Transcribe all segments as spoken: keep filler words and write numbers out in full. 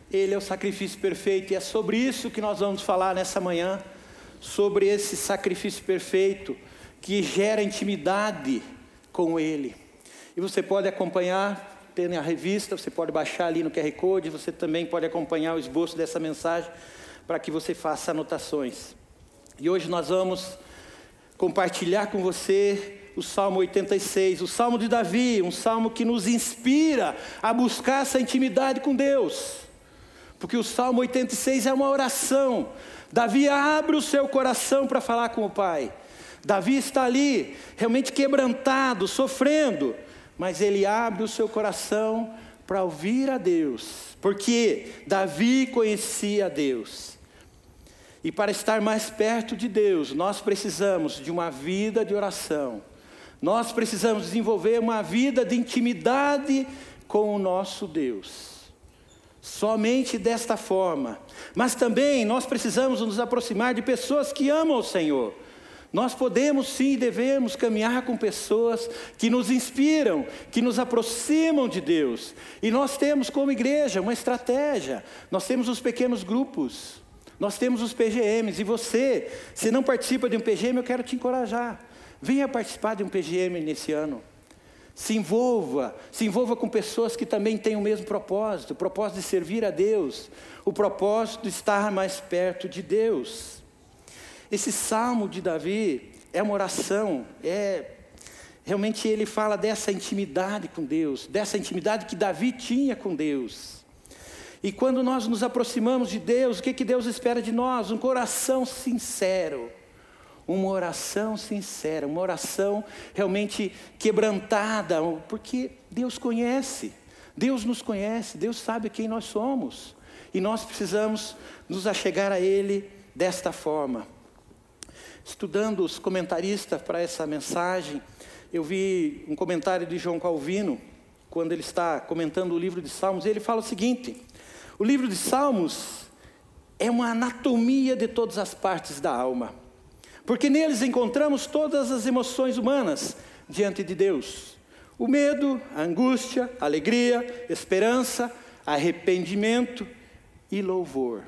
Ele é o sacrifício perfeito, e é sobre isso que nós vamos falar nessa manhã, sobre esse sacrifício perfeito que gera intimidade com Ele. E você pode acompanhar, tem a revista, você pode baixar ali no Q R Code, você também pode acompanhar o esboço dessa mensagem, para que você faça anotações. E hoje nós vamos compartilhar com você o Salmo oitenta e seis, o Salmo de Davi, um salmo que nos inspira a buscar essa intimidade com Deus. Porque o Salmo oitenta e seis é uma oração. Davi abre o seu coração para falar com o Pai. Davi está ali, realmente quebrantado, sofrendo, mas ele abre o seu coração para ouvir a Deus, porque Davi conhecia a Deus. E para estar mais perto de Deus, nós precisamos de uma vida de oração. Nós precisamos desenvolver uma vida de intimidade com o nosso Deus. Somente desta forma. Mas também nós precisamos nos aproximar de pessoas que amam o Senhor. Nós podemos sim e devemos caminhar com pessoas que nos inspiram, que nos aproximam de Deus. E nós temos como igreja uma estratégia. Nós temos os pequenos grupos. Nós temos os P G Ms. E você, se não participa de um P G M, eu quero te encorajar. Venha participar de um P G M nesse ano. Se envolva, se envolva com pessoas que também têm o mesmo propósito, o propósito de servir a Deus, o propósito de estar mais perto de Deus. Esse Salmo de Davi é uma oração, é, realmente ele fala dessa intimidade com Deus, dessa intimidade que Davi tinha com Deus. E quando nós nos aproximamos de Deus, o que, que Deus espera de nós? Um coração sincero. Uma oração sincera, uma oração realmente quebrantada, porque Deus conhece, Deus nos conhece, Deus sabe quem nós somos. E nós precisamos nos achegar a Ele desta forma. Estudando os comentaristas para essa mensagem, eu vi um comentário de João Calvino, quando ele está comentando o livro de Salmos, ele fala o seguinte: o livro de Salmos é uma anatomia de todas as partes da alma. Porque neles encontramos todas as emoções humanas diante de Deus. O medo, a angústia, a alegria, esperança, arrependimento e louvor.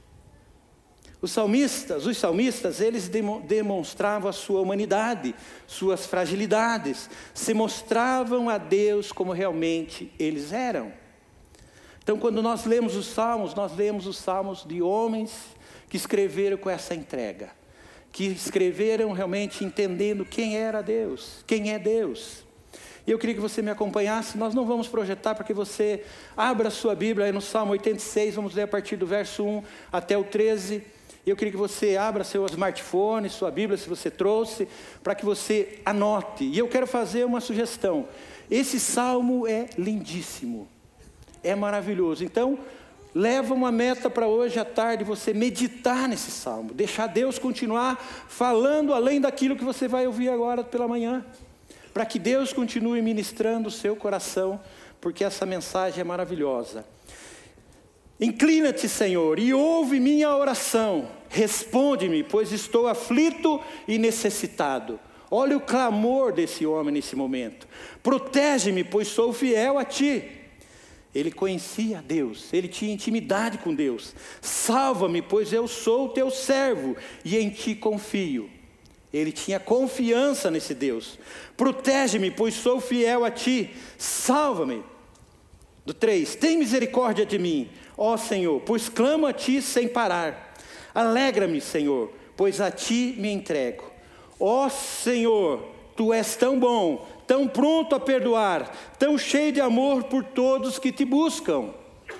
Os salmistas, os salmistas, eles demonstravam a sua humanidade, suas fragilidades, se mostravam a Deus como realmente eles eram. Então, quando nós lemos os salmos, nós lemos os salmos de homens que escreveram com essa entrega. Que escreveram realmente entendendo quem era Deus, quem é Deus. E eu queria que você me acompanhasse. Nós não vamos projetar para que você abra a sua Bíblia aí no Salmo oitenta e seis, vamos ler a partir do verso um até o treze. E eu queria que você abra seu smartphone, sua Bíblia, se você trouxe, para que você anote. E eu quero fazer uma sugestão. Esse Salmo é lindíssimo, é maravilhoso. Então, leva uma meta para hoje à tarde, você meditar nesse Salmo, deixar Deus continuar falando além daquilo que você vai ouvir agora pela manhã, para que Deus continue ministrando o seu coração, porque essa mensagem é maravilhosa. Inclina-te, Senhor, e ouve minha oração, responde-me, pois estou aflito e necessitado. Olha o clamor desse homem nesse momento. Protege-me, pois sou fiel a ti. Ele conhecia Deus, ele tinha intimidade com Deus. Salva-me, pois eu sou o teu servo e em ti confio. Ele tinha confiança nesse Deus. Protege-me, pois sou fiel a ti. Salva-me. Do três, tem misericórdia de mim, ó Senhor, pois clamo a ti sem parar. Alegra-me, Senhor, pois a ti me entrego. Ó Senhor, tu és tão bom, tão pronto a perdoar, tão cheio de amor por todos que te buscam.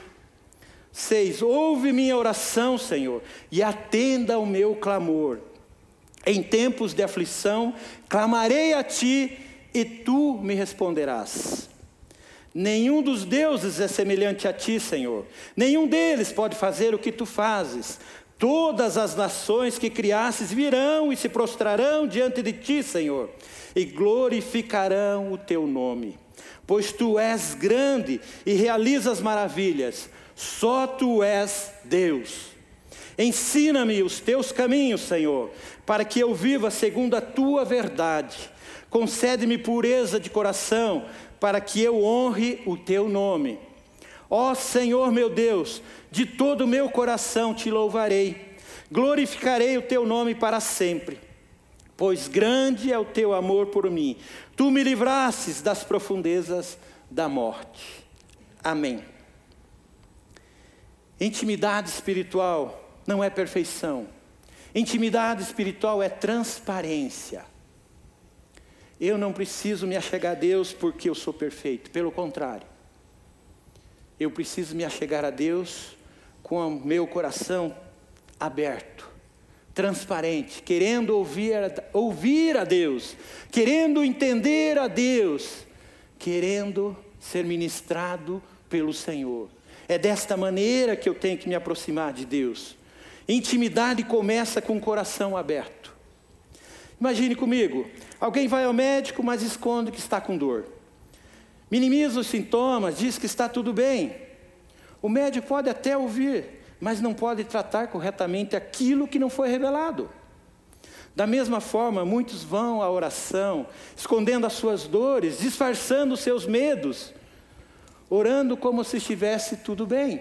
Seis, ouve minha oração, Senhor, e atenda ao meu clamor. Em tempos de aflição, clamarei a ti, e tu me responderás. Nenhum dos deuses é semelhante a ti, Senhor. Nenhum deles pode fazer o que tu fazes. Todas as nações que criastes virão e se prostrarão diante de ti, Senhor, e glorificarão o teu nome. Pois tu és grande e realizas maravilhas, só tu és Deus. Ensina-me os teus caminhos, Senhor, para que eu viva segundo a tua verdade. Concede-me pureza de coração, para que eu honre o teu nome. Ó Senhor meu Deus, de todo o meu coração te louvarei, glorificarei o teu nome para sempre, pois grande é o teu amor por mim. Tu me livrastes das profundezas da morte. Amém. Intimidade espiritual não é perfeição. Intimidade espiritual é transparência. Eu não preciso me achegar a Deus porque eu sou perfeito. Pelo contrário. Eu preciso me achegar a Deus com o meu coração aberto, transparente, querendo ouvir, ouvir a Deus, querendo entender a Deus, querendo ser ministrado pelo Senhor. É desta maneira que eu tenho que me aproximar de Deus. Intimidade começa com o coração aberto. Imagine comigo, alguém vai ao médico, mas esconde que está com dor. Minimiza os sintomas, diz que está tudo bem. O médico pode até ouvir, mas não pode tratar corretamente aquilo que não foi revelado. Da mesma forma, muitos vão à oração, escondendo as suas dores, disfarçando os seus medos, orando como se estivesse tudo bem.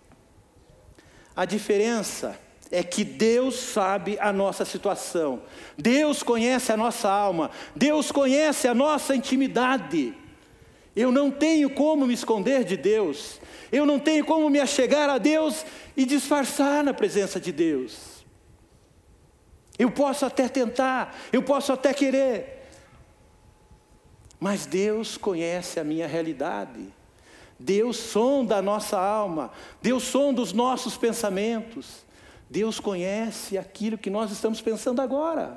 A diferença é que Deus sabe a nossa situação. Deus conhece a nossa alma. Deus conhece a nossa intimidade. Eu não tenho como me esconder de Deus. Eu não tenho como me achegar a Deus e disfarçar na presença de Deus. Eu posso até tentar, eu posso até querer, mas Deus conhece a minha realidade. Deus sonda a nossa alma, Deus sonda os nossos pensamentos. Deus conhece aquilo que nós estamos pensando agora.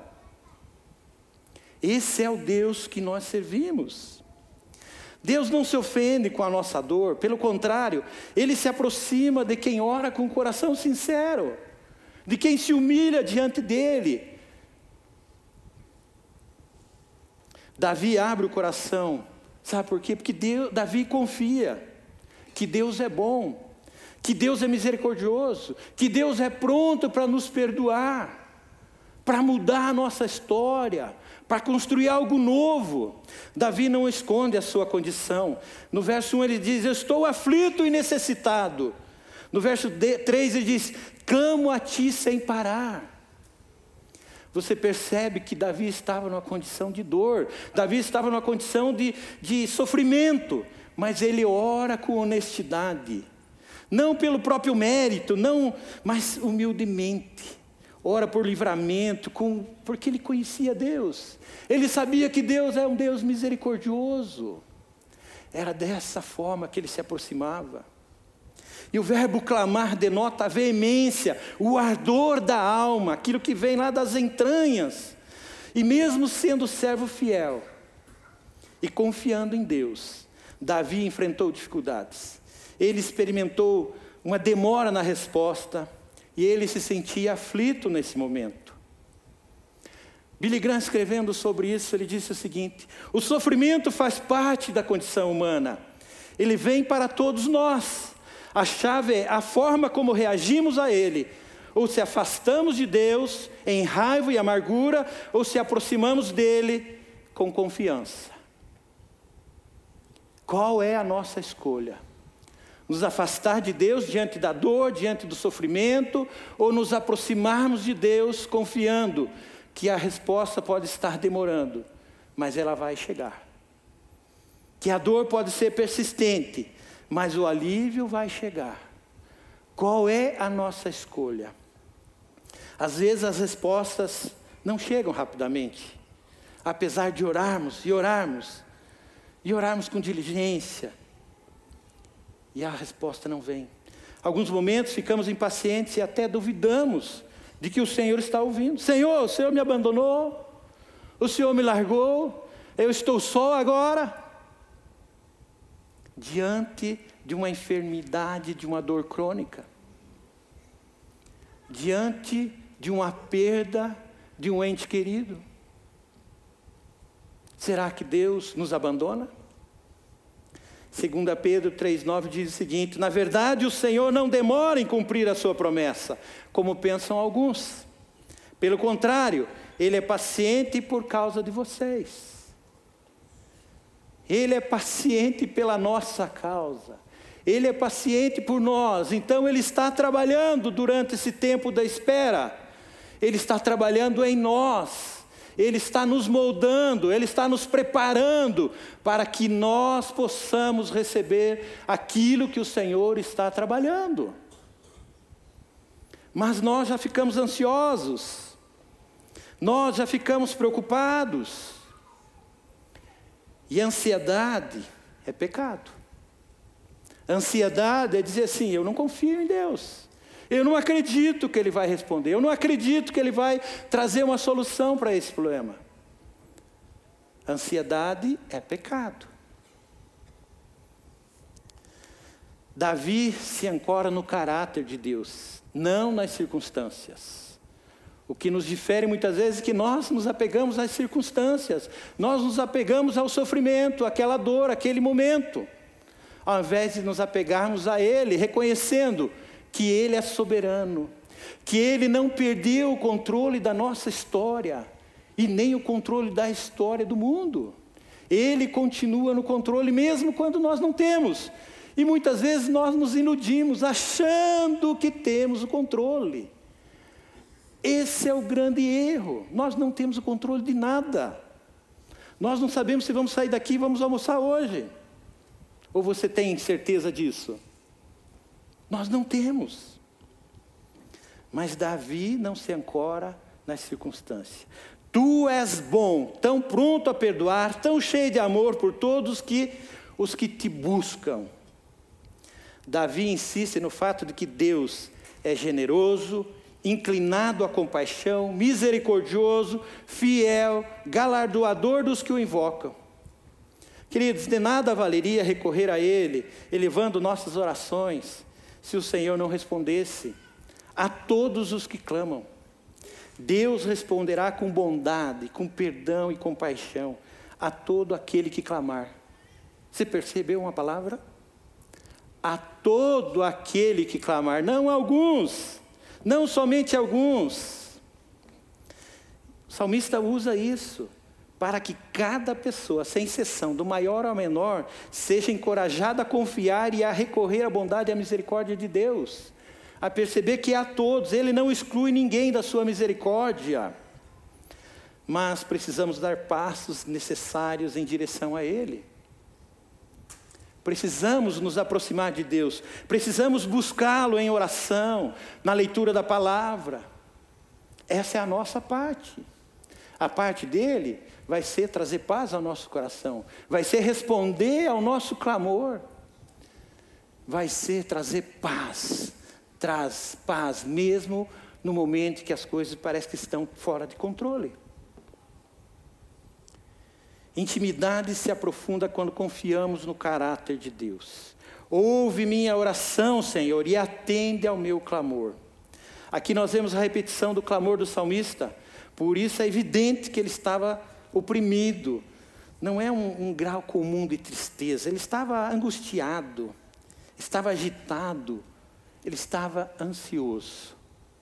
Esse é o Deus que nós servimos. Deus não se ofende com a nossa dor, pelo contrário, Ele se aproxima de quem ora com o coração sincero, de quem se humilha diante dEle. Davi abre o coração, sabe por quê? Porque Deus, Davi confia que Deus é bom, que Deus é misericordioso, que Deus é pronto para nos perdoar, para mudar a nossa história, para construir algo novo. Davi não esconde a sua condição. No verso um ele diz, eu estou aflito e necessitado. No verso três ele diz, clamo a ti sem parar. Você percebe que Davi estava numa condição de dor, Davi estava numa condição de, de sofrimento, mas ele ora com honestidade, não pelo próprio mérito, não, mas humildemente. Ora por livramento, com, porque ele conhecia Deus. Ele sabia que Deus é um Deus misericordioso. Era dessa forma que ele se aproximava. E o verbo clamar denota a veemência, o ardor da alma, aquilo que vem lá das entranhas. E mesmo sendo servo fiel e confiando em Deus, Davi enfrentou dificuldades. Ele experimentou uma demora na resposta, e ele se sentia aflito nesse momento. Billy Graham, escrevendo sobre isso, ele disse o seguinte, o sofrimento faz parte da condição humana. Ele vem para todos nós. A chave é a forma como reagimos a ele. Ou se afastamos de Deus em raiva e amargura, ou se aproximamos dele com confiança. Qual é a nossa escolha? Nos afastar de Deus diante da dor, diante do sofrimento, ou nos aproximarmos de Deus confiando que a resposta pode estar demorando, mas ela vai chegar. Que a dor pode ser persistente, mas o alívio vai chegar. Qual é a nossa escolha? Às vezes as respostas não chegam rapidamente, apesar de orarmos e orarmos, e orarmos com diligência, e a resposta não vem. Alguns momentos ficamos impacientes e até duvidamos de que o Senhor está ouvindo. Senhor, o Senhor me abandonou, o Senhor me largou, eu estou só agora. Diante de uma enfermidade, de uma dor crônica, diante de uma perda de um ente querido, será que Deus nos abandona? Segunda Pedro três, nove diz o seguinte, na verdade o Senhor não demora em cumprir a sua promessa, como pensam alguns. Pelo contrário, Ele é paciente por causa de vocês. Ele é paciente pela nossa causa. Ele é paciente por nós, então Ele está trabalhando durante esse tempo da espera. Ele está trabalhando em nós, Ele está nos moldando, Ele está nos preparando para que nós possamos receber aquilo que o Senhor está trabalhando. Mas nós já ficamos ansiosos, nós já ficamos preocupados, e ansiedade é pecado. Ansiedade é dizer assim, eu não confio em Deus, eu não acredito que Ele vai responder, eu não acredito que Ele vai trazer uma solução para esse problema. Ansiedade é pecado. Davi se ancora no caráter de Deus, não nas circunstâncias. O que nos difere muitas vezes é que nós nos apegamos às circunstâncias, nós nos apegamos ao sofrimento, àquela dor, àquele momento, ao invés de nos apegarmos a Ele, reconhecendo que Ele é soberano, que Ele não perdeu o controle da nossa história, e nem o controle da história do mundo. Ele continua no controle mesmo quando nós não temos, e muitas vezes nós nos iludimos, achando que temos o controle. Esse é o grande erro, nós não temos o controle de nada, nós não sabemos se vamos sair daqui e vamos almoçar hoje. Ou você tem certeza disso? Nós não temos. Mas Davi não se ancora nas circunstâncias. Tu és bom, tão pronto a perdoar, tão cheio de amor por todos que, os que te buscam. Davi insiste no fato de que Deus é generoso, inclinado à compaixão, misericordioso, fiel, galardoador dos que o invocam. Queridos, de nada valeria recorrer a Ele, elevando nossas orações, se o Senhor não respondesse a todos os que clamam. Deus responderá com bondade, com perdão e compaixão a todo aquele que clamar. Você percebeu uma palavra? A todo aquele que clamar, não alguns, não somente alguns. O salmista usa isso para que cada pessoa, sem exceção, do maior ao menor, seja encorajada a confiar e a recorrer à bondade e à misericórdia de Deus, a perceber que a todos, Ele não exclui ninguém da sua misericórdia, mas precisamos dar passos necessários em direção a Ele. Precisamos nos aproximar de Deus, precisamos buscá-lo em oração, na leitura da palavra. Essa é a nossa parte. A parte dele vai ser trazer paz ao nosso coração, vai ser responder ao nosso clamor, vai ser trazer paz, traz paz mesmo no momento que as coisas parecem que estão fora de controle. Intimidade se aprofunda quando confiamos no caráter de Deus. Ouve minha oração, Senhor, e atende ao meu clamor. Aqui nós vemos a repetição do clamor do salmista. Por isso é evidente que ele estava oprimido. Não é um, um grau comum de tristeza. Ele estava angustiado, estava agitado, ele estava ansioso.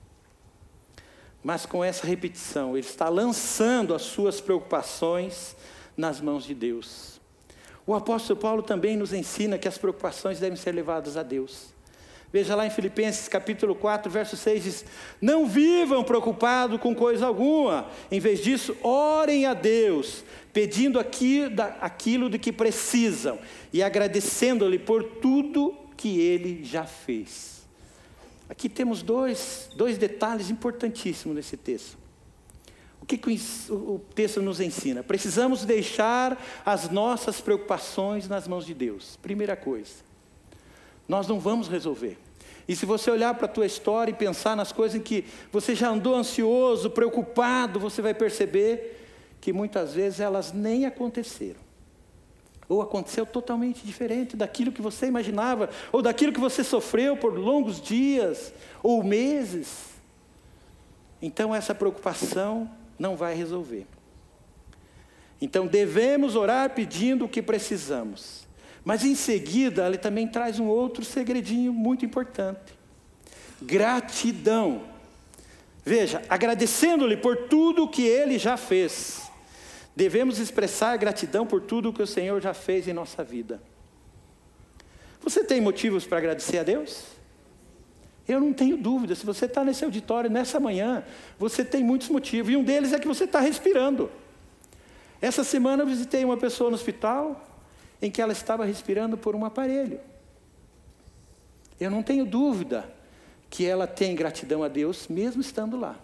Mas com essa repetição, ele está lançando as suas preocupações nas mãos de Deus. O apóstolo Paulo também nos ensina que as preocupações devem ser levadas a Deus. Veja lá em Filipenses capítulo quatro, verso seis, diz: não vivam preocupados com coisa alguma, em vez disso, orem a Deus, pedindo aquilo de que precisam, e agradecendo-lhe por tudo que Ele já fez. Aqui temos dois, dois detalhes importantíssimos nesse texto. O que, que o, o texto nos ensina? Precisamos deixar as nossas preocupações nas mãos de Deus. Primeira coisa, nós não vamos resolver. E se você olhar para a tua história e pensar nas coisas em que você já andou ansioso, preocupado, você vai perceber que muitas vezes elas nem aconteceram. Ou aconteceu totalmente diferente daquilo que você imaginava, ou daquilo que você sofreu por longos dias, ou meses. Então essa preocupação não vai resolver. Então devemos orar pedindo o que precisamos. Mas em seguida, ele também traz um outro segredinho muito importante. Gratidão. Veja, agradecendo-lhe por tudo que Ele já fez. Devemos expressar gratidão por tudo que o Senhor já fez em nossa vida. Você tem motivos para agradecer a Deus? Eu não tenho dúvida, se você está nesse auditório nessa manhã, você tem muitos motivos, e um deles é que você está respirando. Essa semana eu visitei uma pessoa no hospital, em que ela estava respirando por um aparelho. Eu não tenho dúvida que ela tem gratidão a Deus, mesmo estando lá.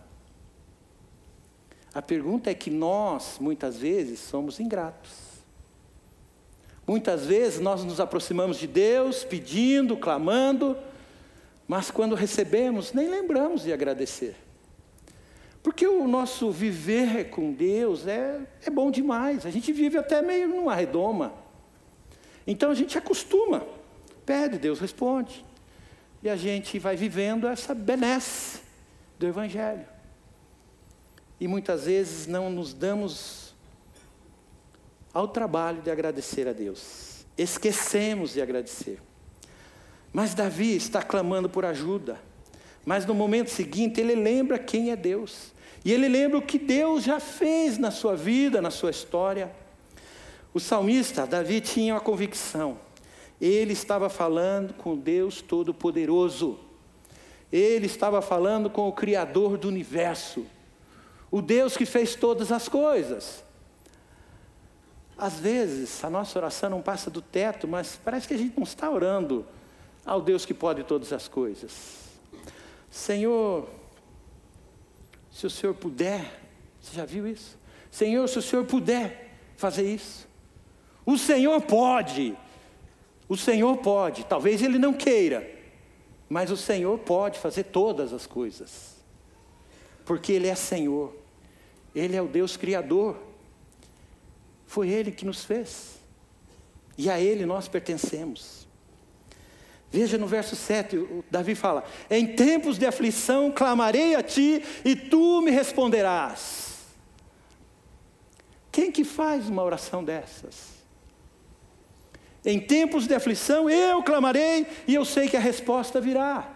A pergunta é que nós, muitas vezes, somos ingratos. Muitas vezes nós nos aproximamos de Deus, pedindo, clamando, mas quando recebemos, nem lembramos de agradecer. Porque o nosso viver com Deus é, é bom demais. A gente vive até meio numa redoma. Então a gente acostuma. Pede, Deus responde. E a gente vai vivendo essa benesse do Evangelho. E muitas vezes não nos damos ao trabalho de agradecer a Deus. Esquecemos de agradecer. Mas Davi está clamando por ajuda. Mas no momento seguinte ele lembra quem é Deus. E ele lembra o que Deus já fez na sua vida, na sua história. O salmista, Davi, tinha uma convicção. Ele estava falando com Deus Todo-Poderoso. Ele estava falando com o Criador do universo. O Deus que fez todas as coisas. Às vezes, a nossa oração não passa do teto, mas parece que a gente não está orando ao Deus que pode todas as coisas. Senhor, se o Senhor puder, você já viu isso? Senhor, se o Senhor puder fazer isso. O Senhor pode. O Senhor pode. Talvez Ele não queira, mas o Senhor pode fazer todas as coisas. Porque Ele é Senhor. Ele é o Deus Criador. Foi Ele que nos fez. E a Ele nós pertencemos. Veja no verso sete, o Davi fala: em tempos de aflição clamarei a ti e tu me responderás. Quem que faz uma oração dessas? Em tempos de aflição eu clamarei e eu sei que a resposta virá.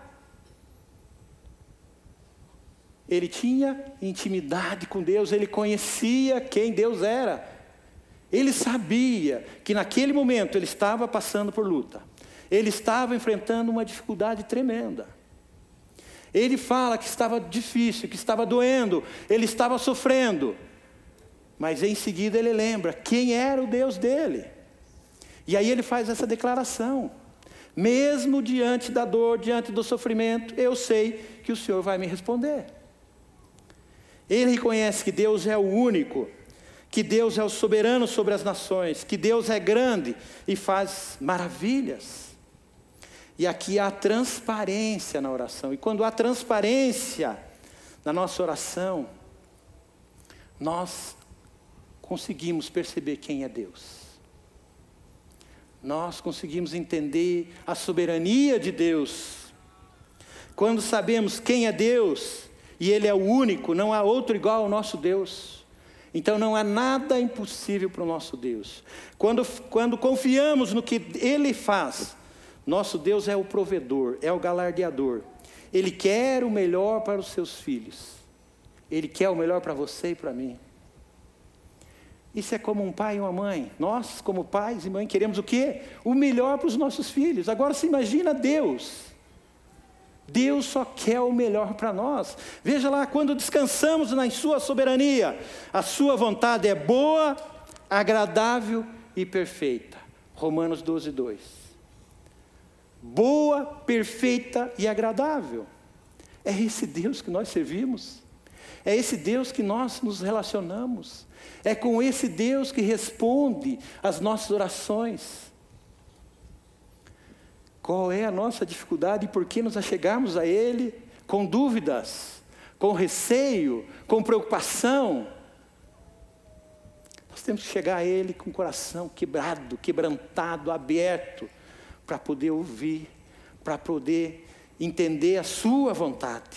Ele tinha intimidade com Deus, ele conhecia quem Deus era. Ele sabia que naquele momento ele estava passando por luta. Ele estava enfrentando uma dificuldade tremenda. Ele fala que estava difícil, que estava doendo, ele estava sofrendo. Mas em seguida ele lembra quem era o Deus dele. E aí ele faz essa declaração: mesmo diante da dor, diante do sofrimento, eu sei que o Senhor vai me responder. Ele reconhece que Deus é o único, que Deus é o soberano sobre as nações, que Deus é grande e faz maravilhas. E aqui há transparência na oração. E quando há transparência na nossa oração, nós conseguimos perceber quem é Deus. Nós conseguimos entender a soberania de Deus. Quando sabemos quem é Deus, e Ele é o único, não há outro igual ao nosso Deus. Então não há nada impossível para o nosso Deus. Quando, quando confiamos no que Ele faz, nosso Deus é o provedor, é o galardeador. Ele quer o melhor para os seus filhos. Ele quer o melhor para você e para mim. Isso é como um pai e uma mãe. Nós, como pais e mães, queremos o quê? O melhor para os nossos filhos. Agora se imagina Deus. Deus só quer o melhor para nós. Veja lá, quando descansamos na sua soberania, a sua vontade é boa, agradável e perfeita. Romanos doze, dois. Boa, perfeita e agradável. É esse Deus que nós servimos. É esse Deus que nós nos relacionamos. É com esse Deus que responde às nossas orações. Qual é a nossa dificuldade e por que nos achegamos a Ele com dúvidas, com receio, com preocupação? Nós temos que chegar a Ele com o coração quebrado, quebrantado, aberto, para poder ouvir, para poder entender a sua vontade.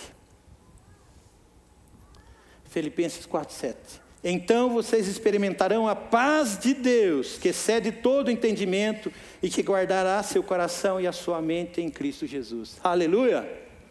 Filipenses quatro, sete. Então vocês experimentarão a paz de Deus, que excede todo entendimento e que guardará seu coração e a sua mente em Cristo Jesus. Aleluia!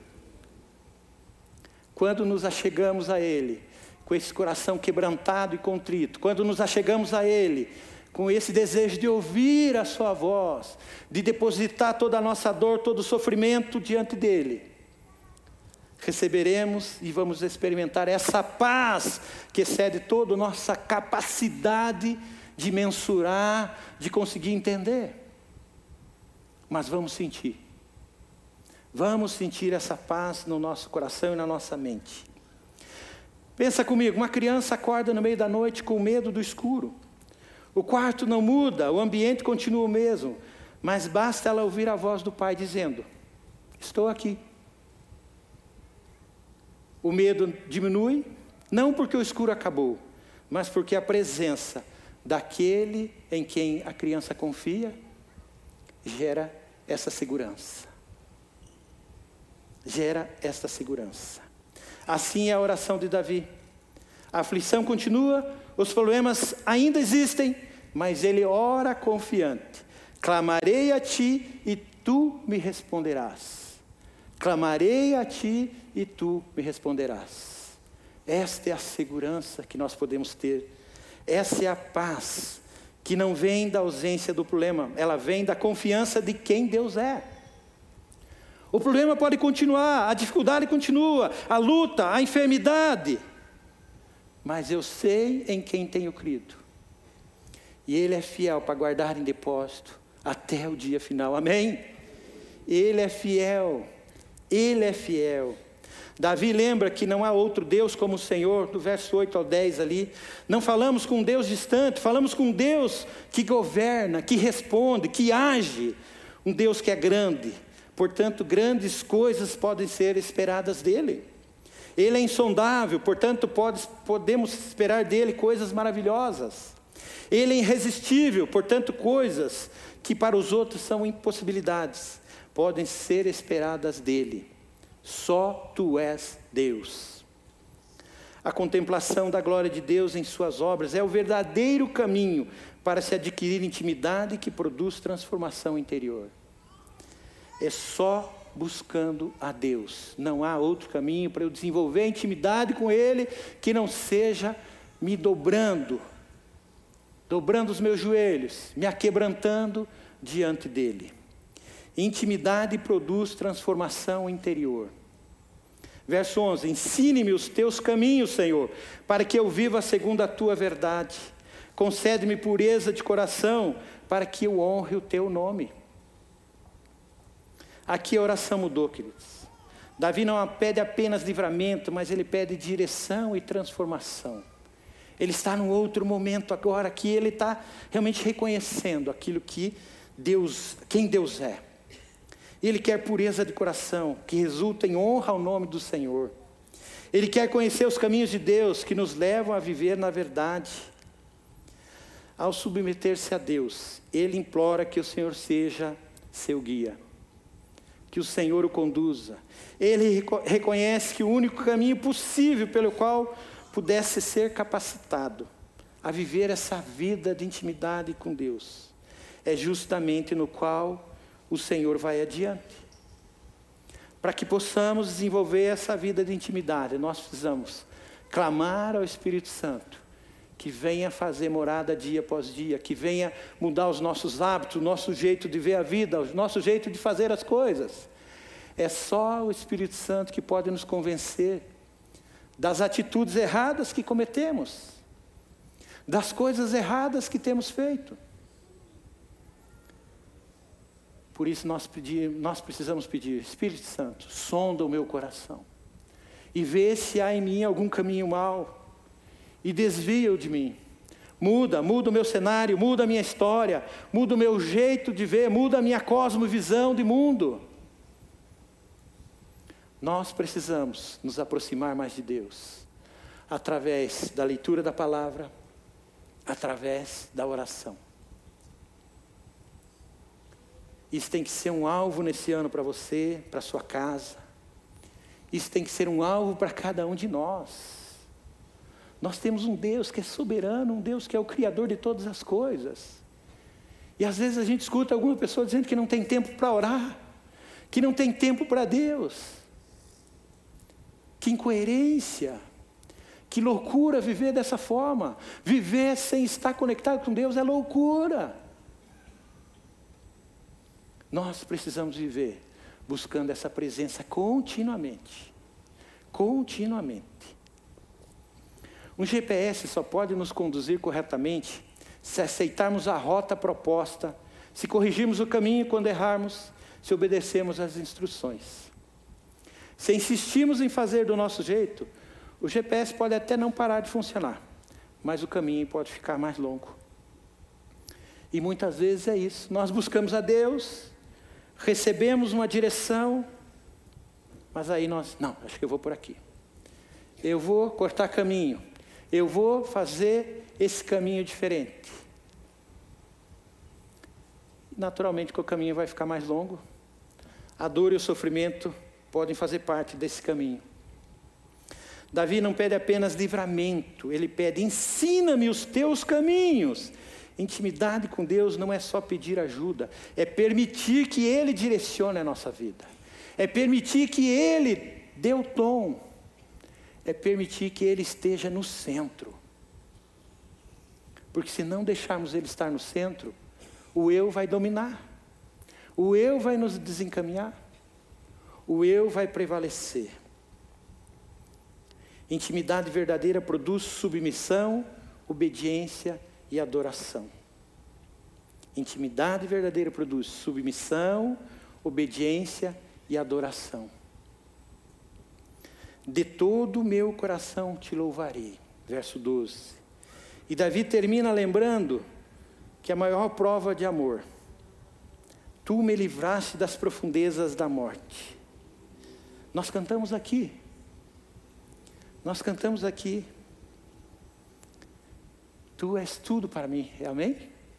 Quando nos achegamos a Ele, com esse coração quebrantado e contrito, quando nos achegamos a Ele, com esse desejo de ouvir a sua voz, de depositar toda a nossa dor, todo o sofrimento diante dele, receberemos e vamos experimentar essa paz que excede toda a nossa capacidade de mensurar, de conseguir entender. Mas vamos sentir. Vamos sentir essa paz no nosso coração e na nossa mente. Pensa comigo, uma criança acorda no meio da noite com medo do escuro. O quarto não muda, o ambiente continua o mesmo, mas basta ela ouvir a voz do pai dizendo: estou aqui. O medo diminui, não porque o escuro acabou, mas porque a presença daquele em quem a criança confia gera essa segurança. Gera essa segurança. Assim é a oração de Davi. A aflição continua, os problemas ainda existem, mas ele ora confiante. Clamarei a ti e tu me responderás. Clamarei a ti e tu me responderás. Esta é a segurança que nós podemos ter. Essa é a paz que não vem da ausência do problema, ela vem da confiança de quem Deus é. O problema pode continuar, a dificuldade continua, a luta, a enfermidade, mas eu sei em quem tenho crido, e Ele é fiel para guardar em depósito até o dia final, amém? Ele é fiel, Ele é fiel. Davi lembra que não há outro Deus como o Senhor, do verso oito ao dez ali. Não falamos com um Deus distante, falamos com um Deus que governa, que responde, que age. Um Deus que é grande, portanto grandes coisas podem ser esperadas dEle. Ele é insondável, portanto pode, podemos esperar dEle coisas maravilhosas. Ele é irresistível, portanto coisas que para os outros são impossibilidades, podem ser esperadas dEle. Só Tu és Deus. A contemplação da glória de Deus em suas obras é o verdadeiro caminho para se adquirir intimidade que produz transformação interior. É só buscando a Deus. Não há outro caminho para eu desenvolver intimidade com Ele que não seja me dobrando, dobrando os meus joelhos, me aquebrantando diante dEle. Intimidade produz transformação interior. Verso onze, ensine-me os teus caminhos, Senhor, para que eu viva segundo a tua verdade. Concede-me pureza de coração, para que eu honre o teu nome. Aqui a oração mudou, queridos. Davi não pede apenas livramento, mas ele pede direção e transformação. Ele está num outro momento agora, que ele está realmente reconhecendo aquilo que Deus, quem Deus é. Ele quer pureza de coração, que resulta em honra ao nome do Senhor. Ele quer conhecer os caminhos de Deus, que nos levam a viver na verdade. Ao submeter-se a Deus, ele implora que o Senhor seja seu guia, que o Senhor o conduza. Ele reconhece que o único caminho possível pelo qual pudesse ser capacitado a viver essa vida de intimidade com Deus, é justamente no qual o Senhor vai adiante. Para que possamos desenvolver essa vida de intimidade, nós precisamos clamar ao Espírito Santo, que venha fazer morada dia após dia, que venha mudar os nossos hábitos, o nosso jeito de ver a vida, o nosso jeito de fazer as coisas. É só o Espírito Santo que pode nos convencer das atitudes erradas que cometemos, das coisas erradas que temos feito. Por isso nós, pedir, nós precisamos pedir: Espírito Santo, sonda o meu coração e vê se há em mim algum caminho mau e desvia-o de mim. Muda, muda o meu cenário, muda a minha história, muda o meu jeito de ver, muda a minha cosmovisão de mundo. Nós precisamos nos aproximar mais de Deus, através da leitura da palavra, através da oração. Isso tem que ser um alvo nesse ano para você, para sua casa. Isso tem que ser um alvo para cada um de nós. Nós temos um Deus que é soberano, um Deus que é o Criador de todas as coisas. E às vezes a gente escuta alguma pessoa dizendo que não tem tempo para orar, que não tem tempo para Deus. Que incoerência, Que loucura viver dessa forma. Viver sem estar conectado com Deus é loucura. Nós precisamos viver buscando essa presença continuamente. Continuamente. Um G P S só pode nos conduzir corretamente se aceitarmos a rota proposta, se corrigirmos o caminho quando errarmos, se obedecermos às instruções. Se insistirmos em fazer do nosso jeito, o G P S pode até não parar de funcionar, mas o caminho pode ficar mais longo. E muitas vezes é isso. Nós buscamos a Deus, recebemos uma direção, mas aí nós, não, acho que eu vou por aqui. Eu vou cortar caminho. Eu vou fazer esse caminho diferente. Naturalmente que o caminho vai ficar mais longo. A dor e o sofrimento podem fazer parte desse caminho. Davi não pede apenas livramento, ele pede, ensina-me os teus caminhos. Intimidade com Deus não é só pedir ajuda, é permitir que Ele direcione a nossa vida. É permitir que Ele dê o tom. É permitir que Ele esteja no centro. Porque se não deixarmos Ele estar no centro, o eu vai dominar. O eu vai nos desencaminhar. O eu vai prevalecer. Intimidade verdadeira produz submissão, obediência e adoração. Intimidade verdadeira produz submissão, obediência e adoração. De todo o meu coração te louvarei. Verso doze. E Davi termina lembrando que a maior prova de amor, tu me livraste das profundezas da morte. Nós cantamos aqui. Nós cantamos aqui. Tu és tudo para mim, amém?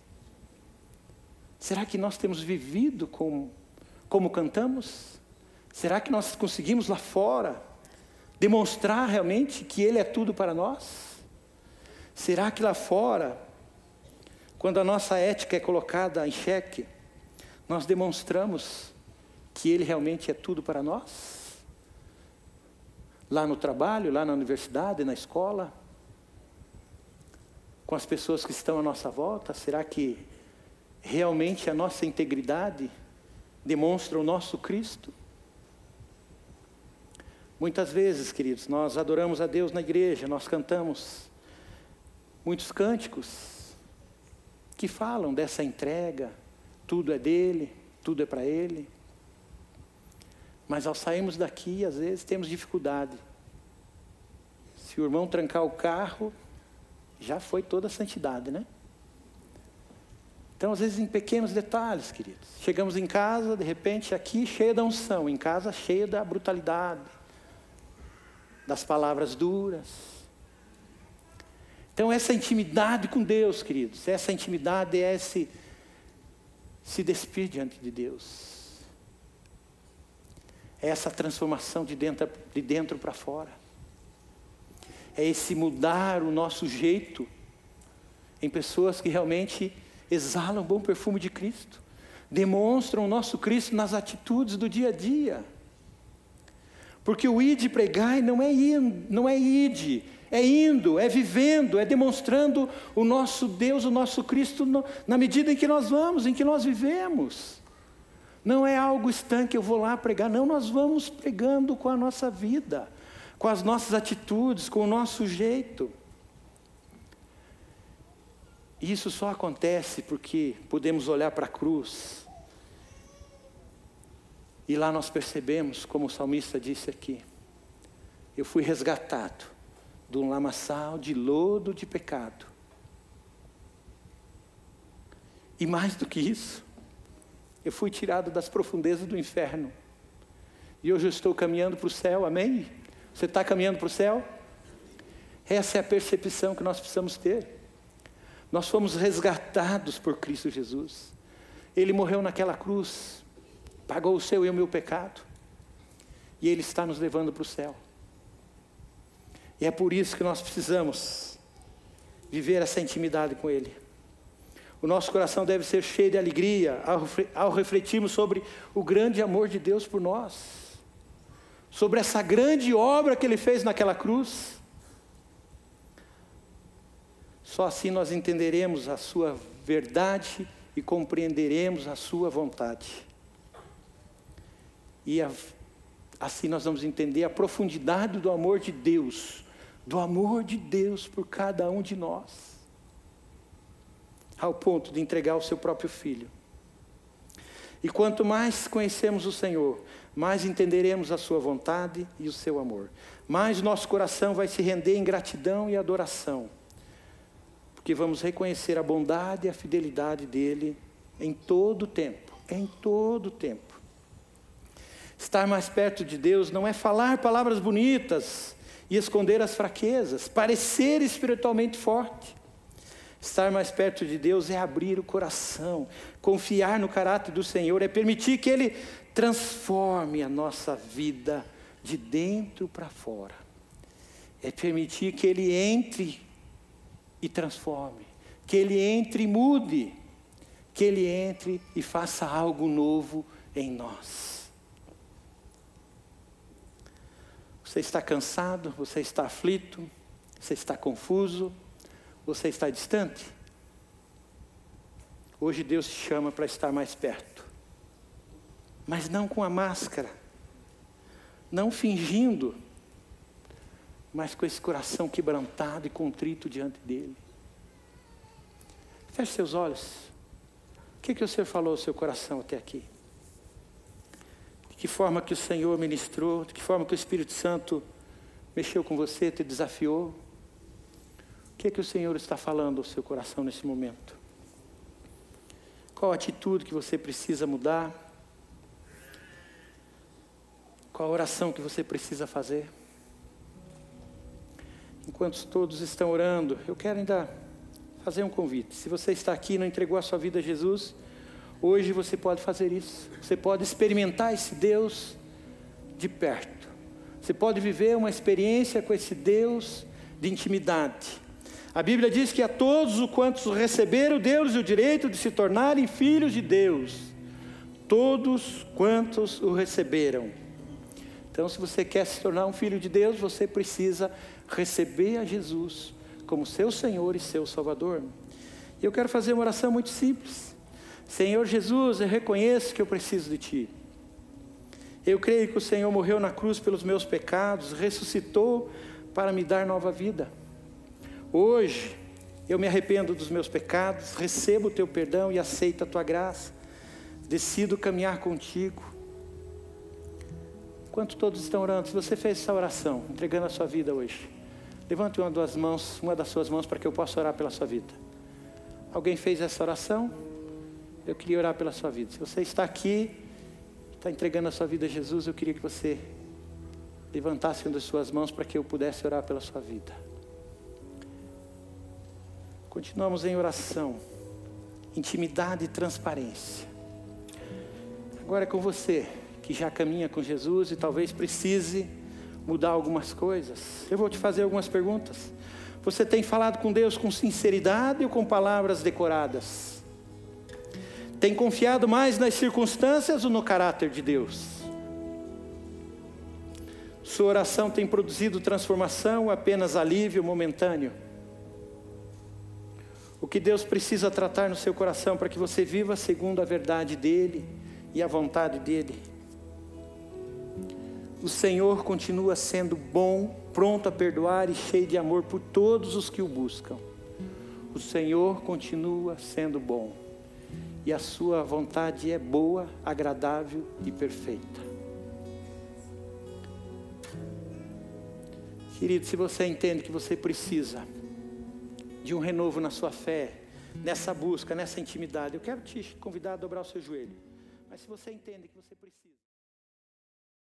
Será que nós temos vivido como, como cantamos? Será que nós conseguimos lá fora demonstrar realmente que Ele é tudo para nós? Será que lá fora, quando a nossa ética é colocada em xeque, nós demonstramos que Ele realmente é tudo para nós? Lá no trabalho, lá na universidade, na escola, com as pessoas que estão à nossa volta, será que realmente a nossa integridade demonstra o nosso Cristo? Muitas vezes, queridos, nós adoramos a Deus na igreja, nós cantamos muitos cânticos que falam dessa entrega, tudo é dele, tudo é para Ele. Mas ao sairmos daqui, às vezes temos dificuldade. Se o irmão trancar o carro, já foi toda a santidade, né? Então, às vezes, em pequenos detalhes, queridos. Chegamos em casa, de repente, aqui cheia da unção, em casa cheia da brutalidade, das palavras duras. Então, essa intimidade com Deus, queridos, essa intimidade é esse se despir diante de Deus. É essa transformação de dentro, de dentro para fora. É esse mudar o nosso jeito em pessoas que realmente exalam o bom perfume de Cristo. Demonstram o nosso Cristo nas atitudes do dia a dia. Porque o ide pregai não é ir, não é ide, é indo, é vivendo, é demonstrando o nosso Deus, o nosso Cristo no, na medida em que nós vamos, em que nós vivemos. Não é algo estanque, eu vou lá pregar. Não, nós vamos pregando com a nossa vida, com as nossas atitudes, com o nosso jeito. E isso só acontece porque podemos olhar para a cruz. E lá nós percebemos, como o salmista disse aqui, eu fui resgatado de um lamaçal de lodo de pecado. E mais do que isso, eu fui tirado das profundezas do inferno. E hoje eu estou caminhando para o céu, amém? Você está caminhando para o céu? Essa é a percepção que nós precisamos ter. Nós fomos resgatados por Cristo Jesus. Ele morreu naquela cruz, pagou o seu e o meu pecado. E Ele está nos levando para o céu. E é por isso que nós precisamos viver essa intimidade com Ele. O nosso coração deve ser cheio de alegria ao refletirmos sobre o grande amor de Deus por nós. Sobre essa grande obra que Ele fez naquela cruz. Só assim nós entenderemos a sua verdade e compreenderemos a sua vontade. E a, assim nós vamos entender a profundidade do amor de Deus, do amor de Deus por cada um de nós, ao ponto de entregar o seu próprio Filho. E quanto mais conhecemos o Senhor, mais entenderemos a sua vontade e o seu amor. Mais nosso coração vai se render em gratidão e adoração, porque vamos reconhecer a bondade e a fidelidade dele em todo o tempo, em todo o tempo. Estar mais perto de Deus não é falar palavras bonitas e esconder as fraquezas, parecer espiritualmente forte. Estar mais perto de Deus é abrir o coração, confiar no caráter do Senhor, é permitir que Ele transforme a nossa vida de dentro para fora. É permitir que Ele entre e transforme, que Ele entre e mude, que Ele entre e faça algo novo em nós. Você está cansado? Você está aflito? Você está confuso? Você está distante? Hoje Deus te chama para estar mais perto, mas não com a máscara, não fingindo, mas com esse coração quebrantado e contrito diante dele. Feche seus olhos. O que, que o Senhor falou ao seu coração até aqui? De que forma que o Senhor ministrou? De que forma que o Espírito Santo mexeu com você, te desafiou? O que, que o Senhor está falando ao seu coração nesse momento? Qual a atitude que você precisa mudar? Qual a oração que você precisa fazer? Enquanto todos estão orando, eu quero ainda fazer um convite. Se você está aqui e não entregou a sua vida a Jesus, hoje você pode fazer isso. Você pode experimentar esse Deus de perto. Você pode viver uma experiência com esse Deus de intimidade. A Bíblia diz que a todos os quantos receberam, deu-lhes o direito de se tornarem filhos de Deus. Todos quantos o receberam. Então, se você quer se tornar um filho de Deus, você precisa receber a Jesus como seu Senhor e seu Salvador. E eu quero fazer uma oração muito simples. Senhor Jesus, eu reconheço que eu preciso de Ti. Eu creio que o Senhor morreu na cruz pelos meus pecados, ressuscitou para me dar nova vida. Hoje, eu me arrependo dos meus pecados, recebo o Teu perdão e aceito a Tua graça. Decido caminhar contigo. Enquanto todos estão orando, se você fez essa oração, entregando a sua vida hoje, levante uma das mãos, uma das suas mãos para que eu possa orar pela sua vida. Alguém fez essa oração? Eu queria orar pela sua vida. Se você está aqui, está entregando a sua vida a Jesus, eu queria que você levantasse uma das suas mãos para que eu pudesse orar pela sua vida. Continuamos em oração, intimidade e transparência. Agora é com você, que já caminha com Jesus e talvez precise mudar algumas coisas. Eu vou te fazer algumas perguntas. Você tem falado com Deus com sinceridade ou com palavras decoradas? Tem confiado mais nas circunstâncias ou no caráter de Deus? Sua oração tem produzido transformação ou apenas alívio momentâneo? O que Deus precisa tratar no seu coração para que você viva segundo a verdade dEle e a vontade dEle? O Senhor continua sendo bom, pronto a perdoar e cheio de amor por todos os que o buscam. O Senhor continua sendo bom. E a sua vontade é boa, agradável e perfeita. Querido, se você entende que você precisa de um renovo na sua fé, nessa busca, nessa intimidade, eu quero te convidar a dobrar o seu joelho. Mas se você entende que você precisa...